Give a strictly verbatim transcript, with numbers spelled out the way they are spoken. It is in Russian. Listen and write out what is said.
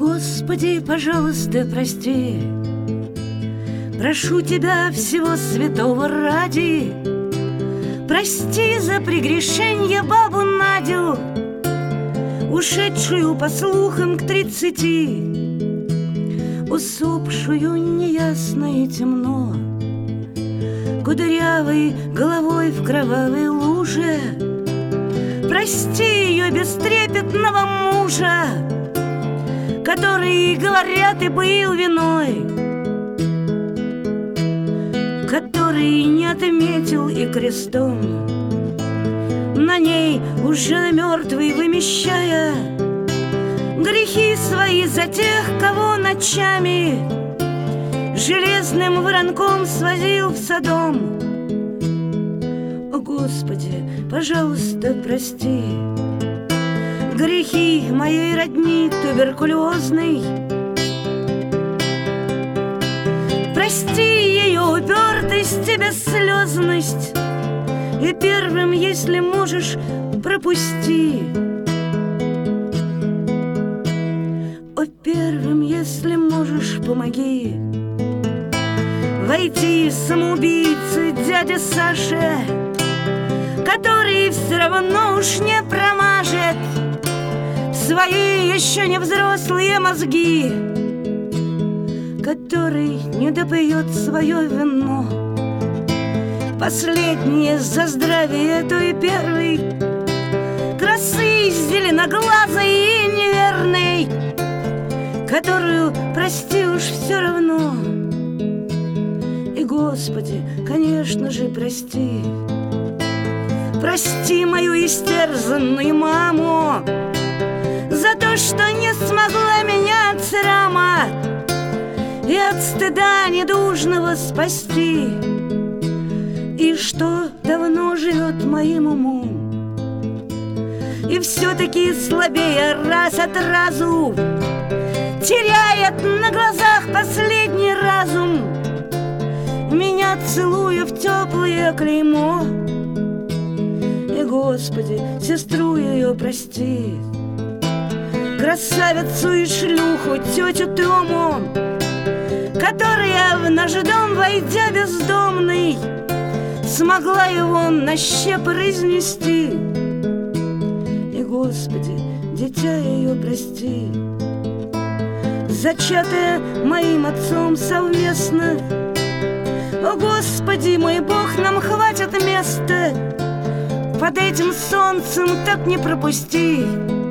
Господи, пожалуйста, прости, прошу Тебя всего святого ради, прости за прегрешенье бабу Надю, ушедшую по слухам к тридцати, усопшую неясно и темно, кудрявой головой в кровавой луже. Прости ее бестрепетного мужа, который, говорят, и был виной, который не отметил и крестом на ней, уже мертвый вымещая грехи свои за тех, кого ночами железным воронком свозил в Содом. О, Господи, пожалуйста, прости грехи моей родни туберкулезной. Прости ее упертость и бесслезность, и первым, если можешь, пропусти. О, первым, если можешь, помоги войти самоубийце дяде Саше, который все равно уж не промажет свои еще не взрослые мозги, который не допьет свое вино, последнее за здравие той первой красы зеленоглазой и неверной, которую, прости уж, все равно. И, Господи, конечно же, прости, прости мою истерзанную маму за то, что не смогла меня от срама и от стыда недужного спасти, и что давно живет моим умом, и все-таки слабея раз от разу теряет на глазах последний разум, меня целуя в теплое клеймо. И, Господи, сестру ее прости, красавицу и шлюху тетю Тому, которая в наш дом, войдя бездомный, смогла его на щепы разнести. И, Господи, дитя ее прости, зачатое моим отцом совместно. О, Господи, мой Бог, нам хватит места под этим солнцем, так не пропусти.